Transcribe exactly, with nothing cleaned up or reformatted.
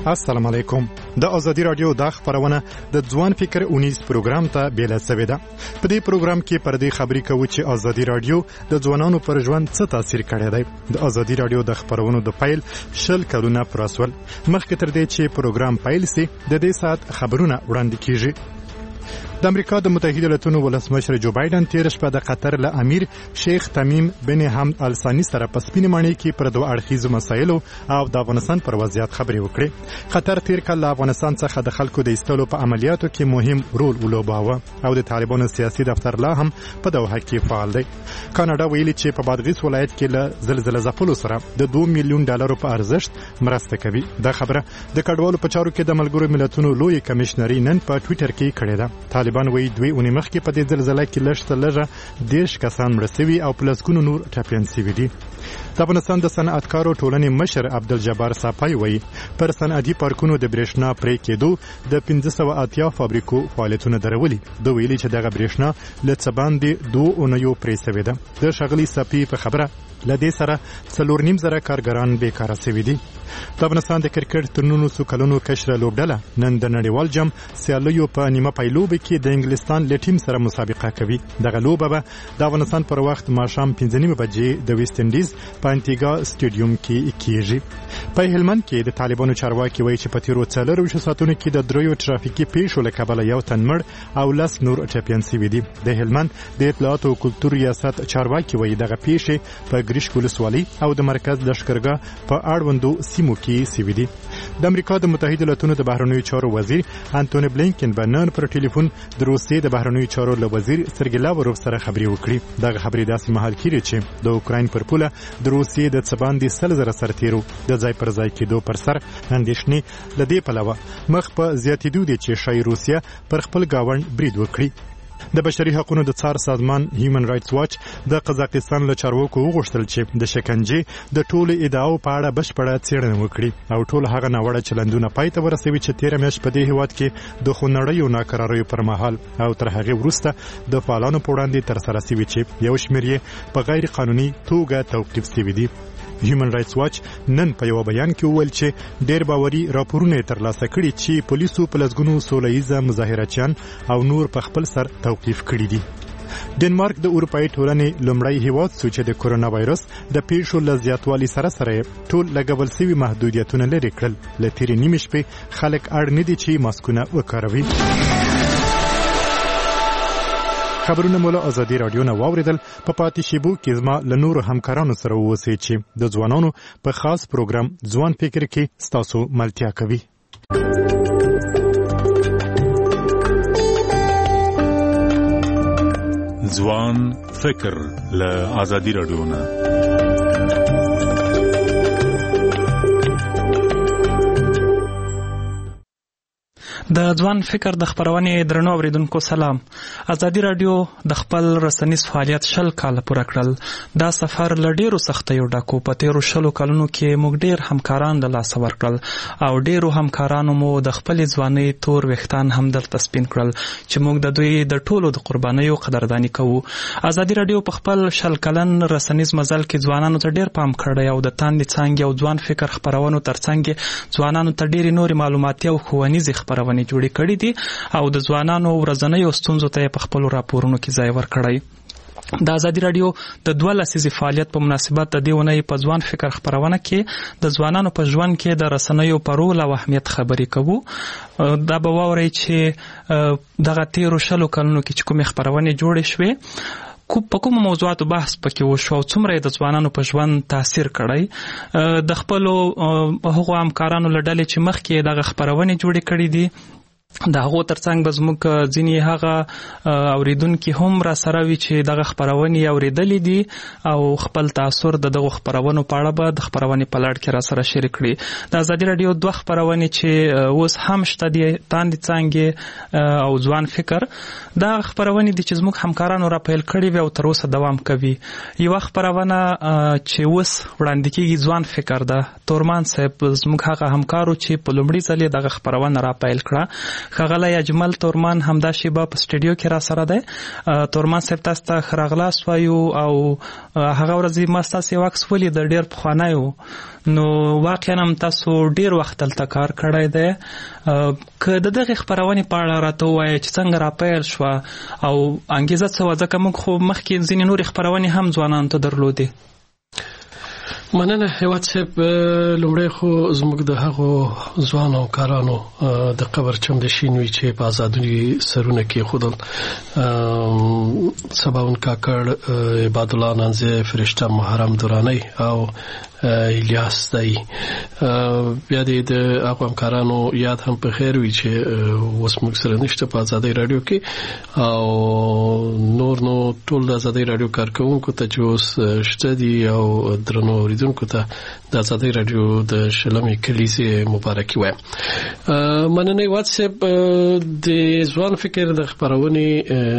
السلام علیکم. د ازادي رادیو د خبرونه د ځوان فکر اونیز پروګرام ته بیل سوي ده. په دې پروګرام کې پر دې خبرې کوو چې ازادي رادیو د ځوانانو پر ژوند څه تاثیر کړی دی. د ازادي رادیو د خبرونو د فایل شل کلونه پراسول مخکې تر دې چې پروګرام فایل سي د دې سات خبرونه وړاندې کیږي. د امریکا د متحده ایالاتونو ولسمشر جو بایدن تیر شپه د قطر له امیر شیخ تمیم بن حمد ال ثانی سره په سپینې ماڼۍ کې پر دوه اړخیزو مسایلو او د افغانستان پر وضعیت خبرې وکړې. قطر تیر کال له افغانستان څخه د خلکو د ایستلو په عملیاتو کې مهم رول ولوباوه او د طالبانو سیاسي دفتر لا هم په دوحه کې فعال دی. کاناډا ویلي چې په بادغیس ولایت کې له زلزلې ځپلو سره د دوه میلیون ډالرو په ارزښت مرسته کوي. دا خبره د کډوالو په چارو کې د ملګرو ملتونو لوی کمشنري نن په ټوئیټر کې کړې ده. طالبان وایي دوی اونۍ مخکې په دې زلزلې کې لږ څه لږه دیرش کسان مړه شوي او په لسګونو نور ټپیان شوي دي. د افغانستان د صنعتکارو ټولنې مشر عبدالجبار صافی وایي پر صنعتي پارکونو د برېښنا پرې کېدو د پنځه سوه اتیا فابریکو فعالیتونه درولي. دوی ویلي چې دغه برېښنا له څه باندې دوه اونیو پرې شوې ده. د ښاغلي صافي په خبره له دې سره څلور نیم زره کارګران بیکاره شوي دي. د افغانستان د کرکټ تر نولسو کلونو کشره لوبډله نن د نړیوال جام سیالیو په نیمه پای لوبه کې د انګلستان له ټیم سره مسابقه کوي. دغه لوبه به د افغانستان پر وخت ماښام پنځه نیمې بجې د ویسټ انډیز په انټیګا سټیډیوم کې کیږي. په هلمند کې د طالبانو چارواکي وایي چې په تیرو څلورو ساعتونو کې د دریو ترافیکي پیښو له کبله یو تن مړ او لس نور ټپیان شوي دي. د هلمند د اطلاعات او کلتور ریاست چارواکي وایي دغه پیښې په ګریشک ولسوالۍ او د مرکز لښکرګاه په اړوندو سیمو کې شوي دي. د امریکا د متحده ایالاتونو د بهرنیو چارو وزیر انټونی بلینکن به نن پر ټلیفون د روسیې د بهرنیو چارو له وزیر سرګی لاوروف سره خبرې وکړي. دغه خبرې داسې مهال کېږي چې د اوکراین پر پوله د روسیې د څه باندې سل زره سرتیرو د ځای پر ځای کېدو پر سر اندېښنې له دې پلوه مخ په زیاتېدو دي چې ښایي روسیه پر خپل ګاونډ برید وکړي. د بشري حقوقو د څار سازمان هیومن رائټس واچ د قزاقستان له چارواکو وغوښتل چې د شکنجې د ټولو ادعاو په اړه بشپړه څېړنه وکړي او ټول هغه ناوړه چلندونه پای ته ورسوي چې تېره میاشت په دې هېواد کې د خونړیو ناکراریو پر مهال او تر هغې وروسته د فعالانو په وړاندې ترسره شوي چې یو شمېر یې په غیر قانوني توګه توقیف شوي دي. هیومن رائټس واچ نن په یو بیان کې وویل چې ډېر باوري راپورونه یې ترلاسه کړي چې پولیسو په لسګونو سوله ییزه مظاهرچیان او نور په خپل سر توقیف کړي دي. ډنمارک د اروپایي ټولنې لومړی هیواد څو چې د کورونا وایرس د پیښو له زیاتوالي سره سره ټول لګول شوي محدودیتونه لرې کړل. له تېرې نیمې شپې خلک اړ نه دي چې ماسکونه وکاروي. خبرونه مولا ازادي رادیو نه واوریدل. په پاتې شیبو کې زما له نورو همکارانو سره اوسئ چې د ځوانانو په خاص پروګرام ځوان فکر کې ستاسو ملتیا کوي. ځوان فکر له ازادي رادیو نه د ځوان فکر د خبرونې درنو اوریدونکو سلام. ازادي رادیو د خپل رسنیز فعالیت شل کاله پوره کړل. دا سفر له ډیرو سختیو ډکو. په تیرو شلو کلونو کې موږ ډیر همکاران له لاسه ورکړل او ډیرو همکارانو مو د خپل ځوانۍ تور وختان هم دلته سپین کړل چې موږ د دوی د ټولو د قربانیو قدردانی کوو. ازادي رادیو په خپل شل کلن رسنیز مزل کې ځوانانو ته ډیر پام کړی او د تاندې څانګې او ځوان فکر خبرونو ترڅنګ ځوانانو ته ډیرې نورې معلوماتي او ښوونیزې خبرونې جوړې کړې دي او د ځوانانو ورځنیو ستونزو ته په خپلو راپورونو کې ځای ورکړی. د ازادي رادیو د دوه لسیزې فعالیت په مناسبت د دې اونۍ په ځوان فکر خبرونه کې د ځوانانو په ژوند کې د رسنیو په رول او اهمیت خبرې کوو. دا به واورئ چې دغه تیرو شلو کلونو کې چې کومې خبرونې جوړې شوې کو په کوم موضوعاتو بحث پکې وشو او څومره د ځوانانو په ژوند تاثیر کړی. د خپلو هغو همکارانو له ډلې چې مخکې دغه خبرونې جوړې کړې دي د هغو ترڅنګ به زموږ ځینې هغه اوریدونکي هم را سره وي چې دغه خپرونې اورېدلې دي او خپل تاثر د دغو خپرونو په اړه به د خپرونې په لړ کې را سره شریک کړي. د ازادي رادیو دوه خپرونې چې اوس هم شته دي، تاندې څانګې او ځوان فکر، دا خپرونې دي چې زموږ همکارانو را پیل کړي وي او تر اوسه دوام کوي. یوه خپرونه چې اوس وړاندې کېږي ځوان فکر ده. تورمان صاحب زموږ هغه همکارو چې په لومړي ځل یې دغه خپرونه را پیل کړه. ښاغلی اجمل تورمان همدا شیبه په سټوډیو کې را سره دی. تورمان صاحب تاسو ته ښه راغلاست وایو او هغه ورځې ما ستاسې یو عکس ولید ډېر پخوانی و، نو واقعا هم تاسو ډېر وخت دلته کار کړی دی. که د دغې خپرونې په اړه راته ووایئ چې څنګه راپیل شوه او انګیزه څه وه، ځکه موږ خو مخکې ځینې نورې خپرونې هم ځوانانو ته درلودې. مننه هیواد صاحب. لومړی خو زموږ د هغو ځوانو کارانو د قبر چمدشین وي چې په آزادۍ سرونه کې خودل سباون کاکړ، عباد الله نانزه، فرشته محرم دورانی او الیاس دی. بیا دې د هغو همکارانو یاد هم په خیر وي چې اوس موږ سره نشته په آزادۍ رادیو کې، او نور نو ټول د آزادۍ رادیو کارکوونکو ته چې اوس شته دي او درنو اوریدونکو ته د آزادۍ رادیو د شلمې کلیزې مبارکي وایم. مننه واتساپ د ځوان فکر د خبرونې